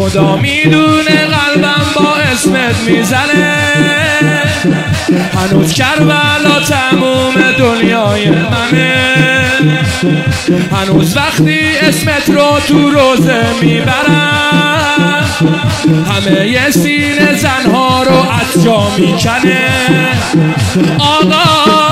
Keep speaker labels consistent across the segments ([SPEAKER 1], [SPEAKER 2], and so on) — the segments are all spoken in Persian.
[SPEAKER 1] خدا میدونه قلبم با اسمت میزنه، هنوز کربلا تموم دنیای منه. هنوز وقتی اسمت رو تو روزه میبرم، همه ی سینه زنها رو از جا میکنه. آقا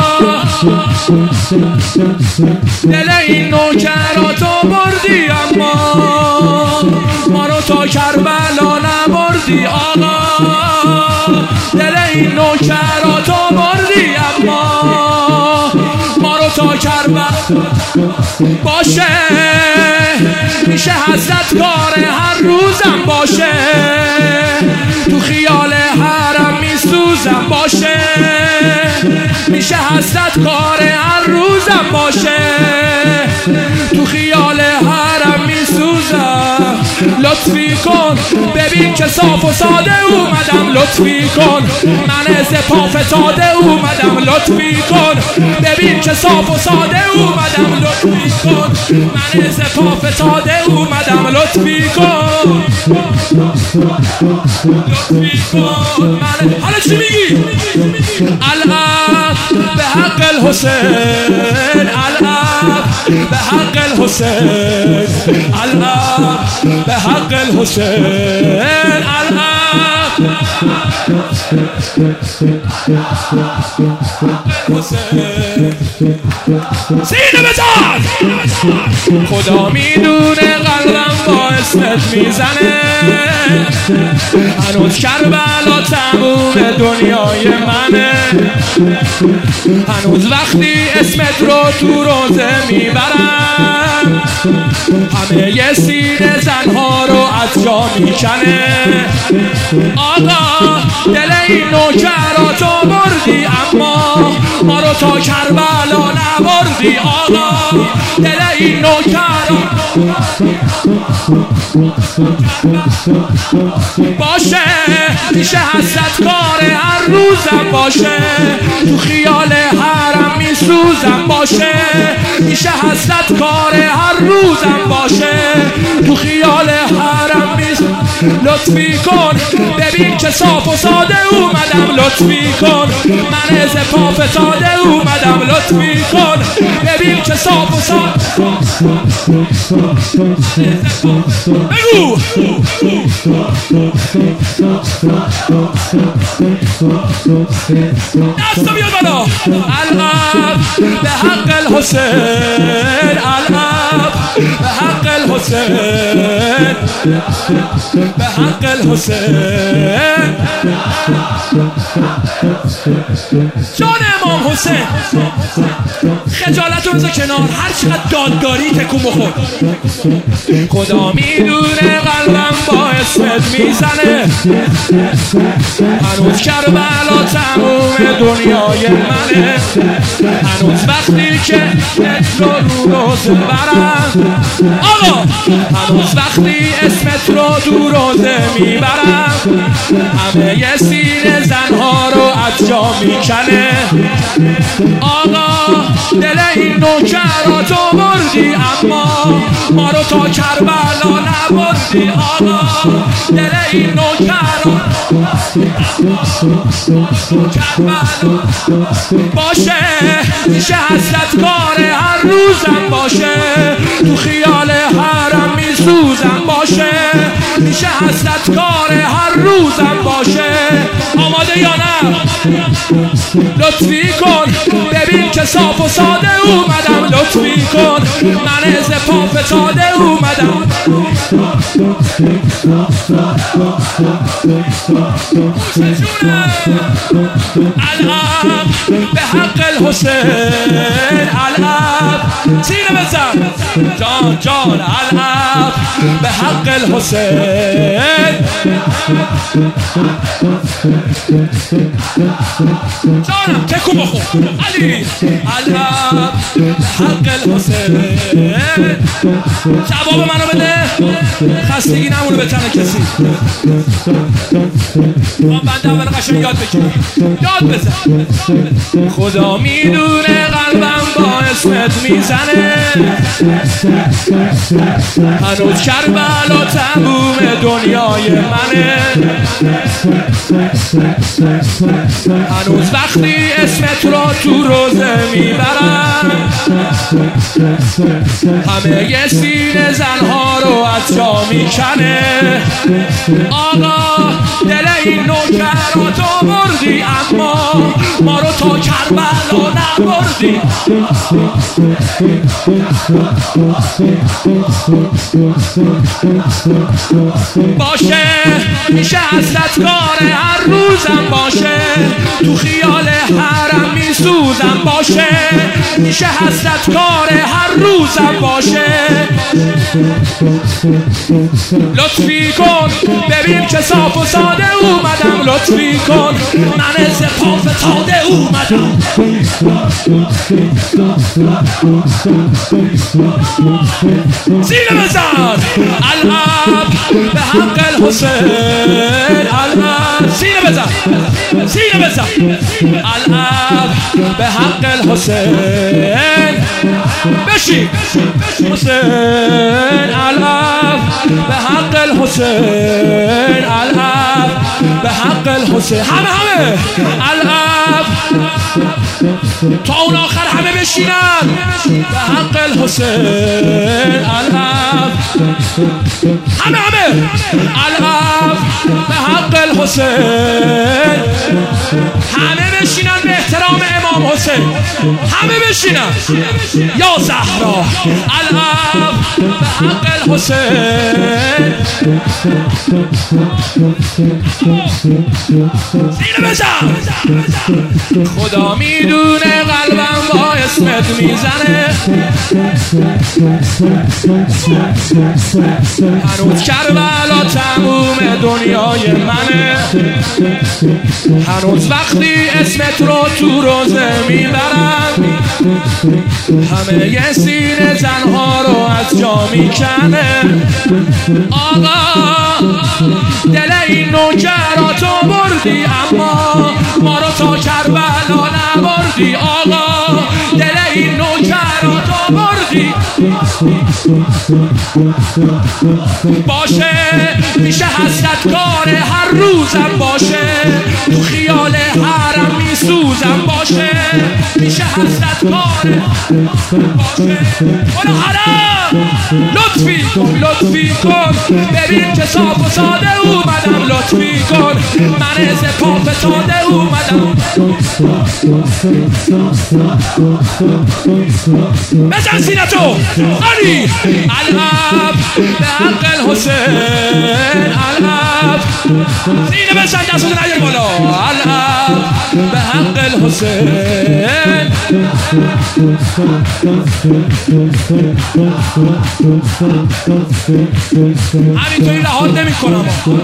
[SPEAKER 1] دل این نوکراتو بردی، اما ما رو تا کربلا نبردی. آقا دل این نوکراتو بردی، اما ما رو تا کربلا باشه. میشه حضرت کار هر روزم باشه، تو خیال حرم میسوزم باشه. میشه حضرت کار هر روزم باشه، تو خیال حرم میسوزم. لطفی کن ببین که صاف و ساده اومدم، لطفی کن من ز پا فتاده اومدم. لطفی کن ببین که صاف و ساده اومدم، لطفی کن من ز پا فتاده اومدم. لطفی کن لطفی کن من. حالا چی میگی؟ الان به حق الحسین، الان به حق الحسین، الان به حق الحسین، الان سینه بزن. خدا میدونه قلبم با اسمت میزنه، هنوز کربلا تموم دنیای منه. هنوز وقتی اسمت رو تو روزه میبرم، همه ی سینه زنها رو از جا میکنه. آقا دل این نوکراتو بردی، اما ما رو تا کربلا نبردی. آقا دل این نوکراتو باشه. میشه حضرت کار هر روزم باشه، تو خیال حرم میسوزم باشه. میشه حضرت کار هر روزم باشه، تو خیال حرم میسوزم. لطفی کن ببین که صاف و ساده اومدم، لطفی کن من ز پا فتاده اومدم. لطفی کن ببین که صاف و ساده. بگو دستو بیاد بالا. الان به حق الحسین، الان به حق الحسین، به حق الحسین. جان امام حسین، خجالتو بذار کنار، هر چقدر داد داری تکون بخور. خدا میدونه قلبم با اسمت میزنه، هنوز کربلا تموم دنیای منه. هنوز وقتی که اسمت رو روزه برم، آقا هنوز وقتی اسمت رو تو روزه میبرم، همه ی سینه زنها رو از جا میکنه. آقا دل این نوکراتو بردی، اما ما رو تا کربلا نبردی. آقا دل این نوکراتو کربلا باشه. میشه حضرت کار هر روزم باشه، تو خیال حرم میسوزم باشه. میشه حضرت کار هر روزم باشه. آماده یا نه؟ لطفی کن ببین که صاف و ساده اومدم، لطفی کن من ز پا فتاده اومدم. الان به حق الحسین، الان سینه بزن جان جان. الان به حق الحسین. جانم تکو بخور علی علم حق الحسین جواب منو بده خستگی نمونه به تن کسی بنده اول قشنگ یاد بگیرم یاد بزن خدا میدونه قلبم با اسمت میزنه هنوز کربلا تموم دنیای منه هنوز وقتی اسمت را تو روزه میبرم همه یه سینه زنها رو از جا میکنه آقا دل این نوکراتو بردی اما ما رو تا کربلا نبردی باشه میشه حسرت کار هر روزم باشه تو خیال حرم میسوزم باشه میشه حسرت کار هر روزم باشه لطفی کن ببین که صاف و ساده اومدم لطفی کن من از پا فتاده اومدم زینه بزن الاب به حق الحسین الاب زینه بزن زینه بزن الاب به حق الحسین بشی حسین الاب به حق الحسین الاب به حق الحسین همه الاب تا اون آخر همه بشینن به حق الحسین الاب همه الاب به حق الحسین همه بشینن به احترام امام حسین همه بشینن یا زهرا الاب به حق الحسین زینه بزن خدا میدونه قلبم با اسمت میزنه هنوز کربلا تموم دنیای منه هنوز وقتی اسمت رو تو روزه میبرم همه یه سینه زنها رو از جا میکنه آقا دل این نوکراتو بردی اما ما رو تا کربلا نبردی آقا دل این نوکراتو بردی باشه میشه حسرت کار هر روزم باشه تو خیال حرم میسوزم باشه میشه حسرت کار باشه برو حرم لطفی کن ببین که صاف و ساده اومدم لطفی کن من از پا فتاده اومدم بزن سینتو علی الاب به حق الحسین الاب زینه بزن دستو نیار بالا الاب به حق الحسین همینطوری رهات نمی کنم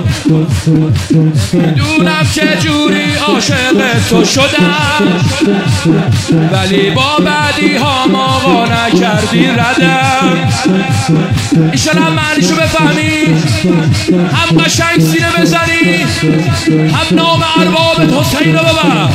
[SPEAKER 1] میدونم چه جوری عاشق تو شدم ولی با بعدی ها ما نکردی ردم ایشالا معنیشو بفهمی هم قشنگ سینه بزنی هم نام اربابت حسین رو ببر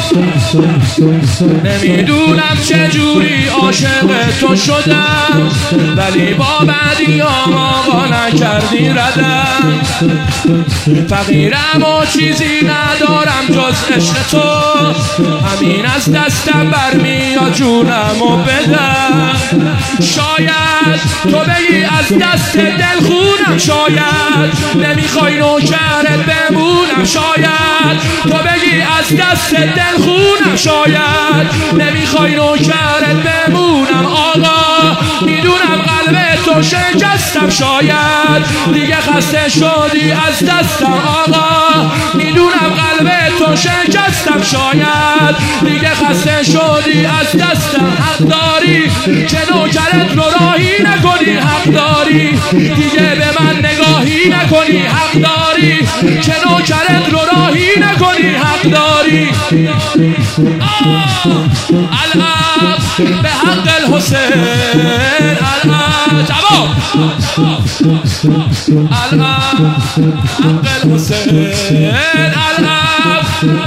[SPEAKER 1] نمیدونم چه جوری عاشق تو شدم ولی با بعدی ها ما نکردی ردم فقیرم و چیزی ندارم جز عشق تو همین از دستم برمیاد جونم و بدم شاید تو بگی از دست دل خونم شاید نمیخوای نوکرت بمونم شاید تو بگی از دست دل خونم شاید نمیخوای نوکرت بمونم آقا میدونم قلب تو شکستم شاید دیگه خسته شدی از دستم آقا میدونم قلب تو شکستم شاید دیگه خسته شدی از دستم حق داری که نوکرت رو راهی نکنی حق داری دیگه به من نگاهی نکنی حق داری که نوکرت رو راهی نکنی حق داری داری العب به حق الحسین العب جواب العب حق الحسین العب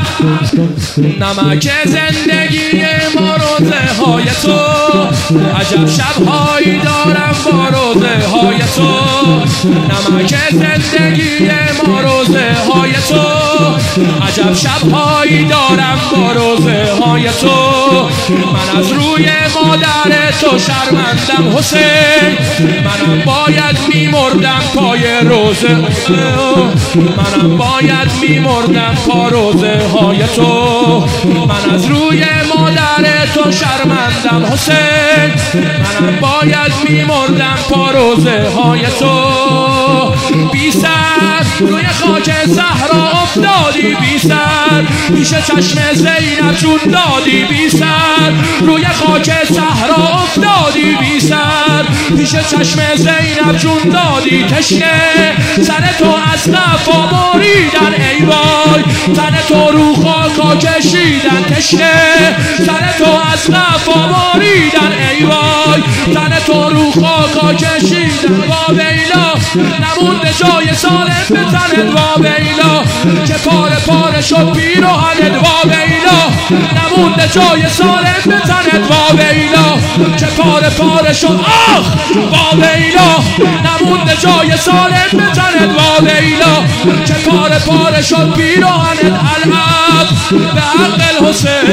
[SPEAKER 1] نمک زندگی ما روزه های تو عجب شبهایی دارم با روزه های تو نمک زندگی ما روزه های تو عجب شبهایی دارم با روزه های تو من از روی مادر تو شرمندم حسین منم باید میمردم پای روزه منم باید میمردم پا روزه های تو من از روی مادر تو شرمندم حسین منم باید میمردم پا روزه های تو بی سر روی خاک صحرا افتادی بی سر پیش چشم زینب جون دادی بی سر روی خاک صحرا افتادی بی سر پیش چشم زینب جون دادی تشنه سر تو از قفا بریدن ای وای تن تو رو خاکا کشیدن تشنه سر تو از قفا بریدن ای وای تن تو رو خاکا کشیدن با ویلا نمونده جای سالم به تنت وا ویلا که پاره پاره شد پیراهنت وا ویلا نمونده جای سالم به تنت وا ویلا که پاره پاره شد آخ وا ویلا نمونده جای سالم به تنت وا ویلا که پاره پاره شد پیراهنت العب به حق الحسین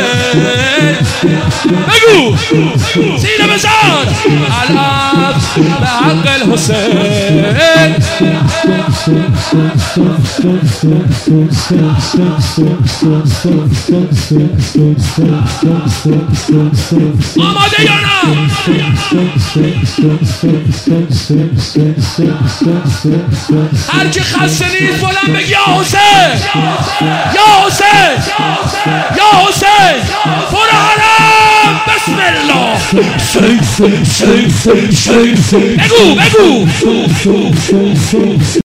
[SPEAKER 1] بگو سینه بزن العب به حق الحسین آماده یا نه هر کی خسته نیست بلند بگی یا حسین یا حسین یا حسین برو حرم بسم الله بگو